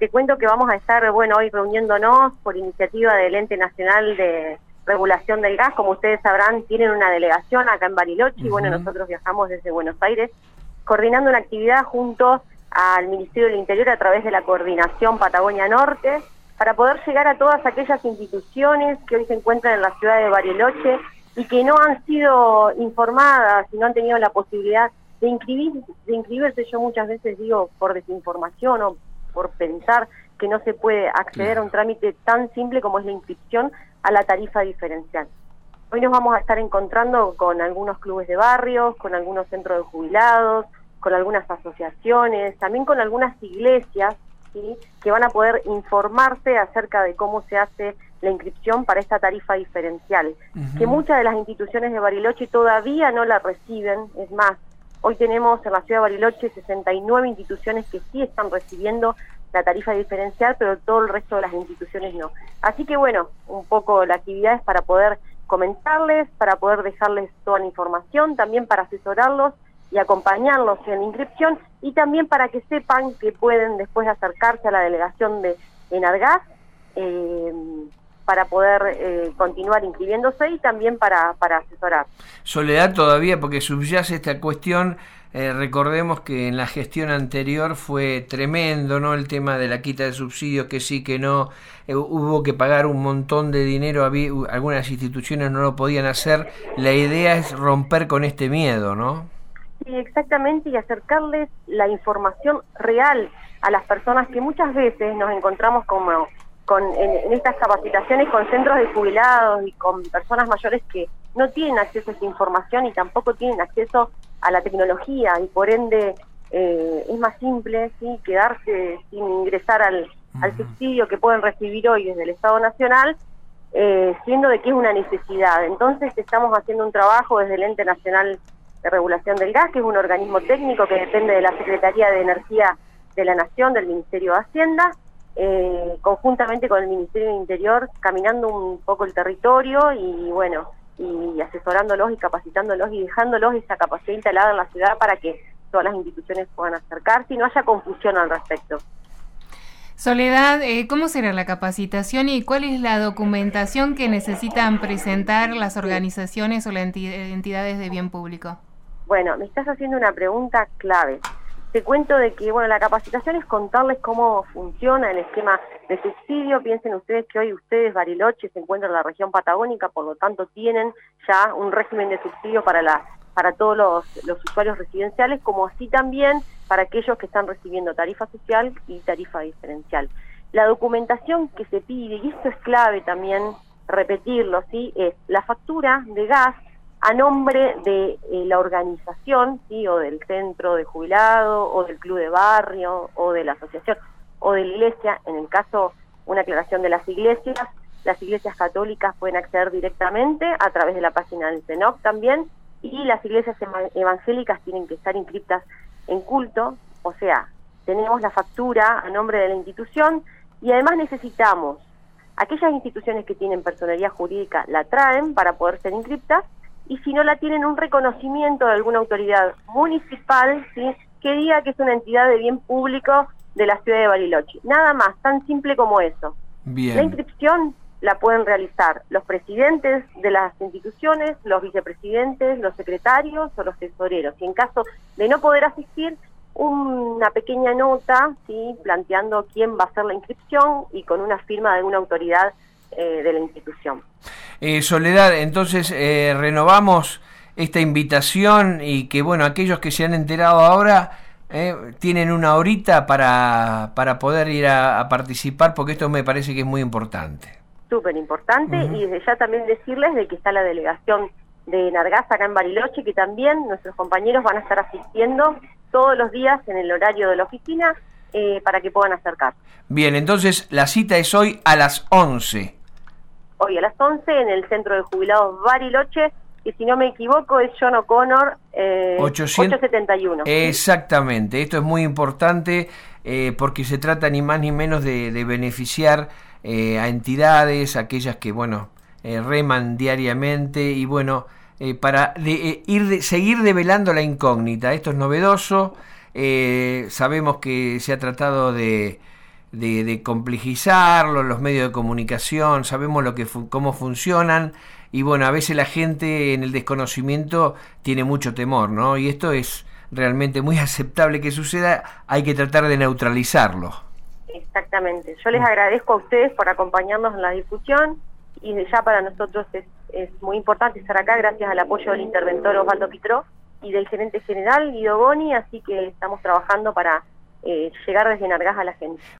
te cuento que vamos a estar, bueno, hoy reuniéndonos por iniciativa del Ente Nacional de Regulación del Gas. Como ustedes sabrán, tienen una delegación acá en Bariloche y bueno, nosotros viajamos desde Buenos Aires coordinando una actividad junto al Ministerio del Interior a través de la Coordinación Patagonia Norte para poder llegar a todas aquellas instituciones que hoy se encuentran en la ciudad de Bariloche y que no han sido informadas y no han tenido la posibilidad de inscribirse. Yo muchas veces digo por desinformación o por pensar que no se puede acceder a un trámite tan simple como es la inscripción a la tarifa diferencial. Hoy nos vamos a estar encontrando con algunos clubes de barrios, con algunos centros de jubilados, con algunas asociaciones, también con algunas iglesias, ¿sí?, que van a poder informarse acerca de cómo se hace la inscripción para esta tarifa diferencial, que muchas de las instituciones de Bariloche todavía no la reciben. Es más, hoy tenemos en la ciudad de Bariloche 69 instituciones que sí están recibiendo la tarifa diferencial, pero todo el resto de las instituciones no. Así que bueno, un poco la actividad es para poder comentarles, para poder dejarles toda la información, también para asesorarlos y acompañarlos en la inscripción, y también para que sepan que pueden después acercarse a la delegación de Enargás para poder continuar inscribiéndose y también para asesorar. Soledad, todavía, porque subyace esta cuestión, recordemos que en la gestión anterior fue tremendo, ¿no?, el tema de la quita de subsidios, que sí, que no, hubo que pagar un montón de dinero, algunas instituciones no lo podían hacer. La idea es romper con este miedo, ¿no? Sí, exactamente, y acercarles la información real a las personas que muchas veces nos encontramos en estas capacitaciones con centros de jubilados y con personas mayores que no tienen acceso a esa información y tampoco tienen acceso a la tecnología, y por ende es más simple, ¿sí?, quedarse sin ingresar al subsidio que pueden recibir hoy desde el Estado Nacional, siendo de que es una necesidad. Entonces estamos haciendo un trabajo desde el Ente Nacional de Regulación del Gas, que es un organismo técnico que depende de la Secretaría de Energía de la Nación, del Ministerio de Hacienda, conjuntamente con el Ministerio del Interior, caminando un poco el territorio y bueno, y asesorándolos y capacitándolos y dejándolos esa capacidad instalada en la ciudad para que todas las instituciones puedan acercarse y no haya confusión al respecto. Soledad, ¿cómo será la capacitación y cuál es la documentación que necesitan presentar las organizaciones o las entidades de bien público? Bueno, me estás haciendo una pregunta clave. Te cuento de que, bueno, la capacitación es contarles cómo funciona el esquema de subsidio. Piensen ustedes que hoy Bariloche, se encuentra en la región patagónica, por lo tanto tienen ya un régimen de subsidio para todos los usuarios residenciales, como así también para aquellos que están recibiendo tarifa social y tarifa diferencial. La documentación que se pide, y esto es clave también repetirlo, ¿sí?, es la factura de gas a nombre de la organización, ¿sí?, o del centro de jubilado, o del club de barrio, o de la asociación, o de la iglesia. En el caso, una aclaración de las iglesias católicas pueden acceder directamente a través de la página del CENOC también, y las iglesias evangélicas tienen que estar inscritas en culto. O sea, tenemos la factura a nombre de la institución, y además necesitamos, aquellas instituciones que tienen personería jurídica la traen para poder ser inscriptas, y si no la tienen, un reconocimiento de alguna autoridad municipal, ¿sí?, que diga que es una entidad de bien público de la ciudad de Bariloche. Nada más, tan simple como eso. Bien. La inscripción la pueden realizar los presidentes de las instituciones, los vicepresidentes, los secretarios o los tesoreros. Y en caso de no poder asistir, una pequeña nota, ¿sí?, planteando quién va a hacer la inscripción y con una firma de alguna autoridad de la institución. Soledad, entonces renovamos esta invitación y que, bueno, aquellos que se han enterado ahora tienen una horita para poder ir a participar, porque esto me parece que es muy importante. Súper importante, y desde ya también decirles de que está la delegación de Enargás acá en Bariloche, que también nuestros compañeros van a estar asistiendo todos los días en el horario de la oficina para que puedan acercar. Bien, entonces la cita es hoy a las 11. Hoy a las 11 en el Centro de Jubilados Bariloche, que si no me equivoco es John O'Connor 871. Exactamente, esto es muy importante porque se trata ni más ni menos de beneficiar a entidades, aquellas que, bueno, reman diariamente y, bueno, para seguir develando la incógnita. Esto es novedoso, sabemos que se ha tratado de de complejizarlo, los medios de comunicación, sabemos cómo funcionan, y bueno, a veces la gente en el desconocimiento tiene mucho temor, ¿no? Y esto es realmente muy aceptable que suceda, hay que tratar de neutralizarlo. Exactamente. Yo les agradezco a ustedes por acompañarnos en la difusión, y ya para nosotros es muy importante estar acá gracias al apoyo del interventor Osvaldo Pitró y del gerente general Guido Boni, así que estamos trabajando para llegar desde Nargás a la gente.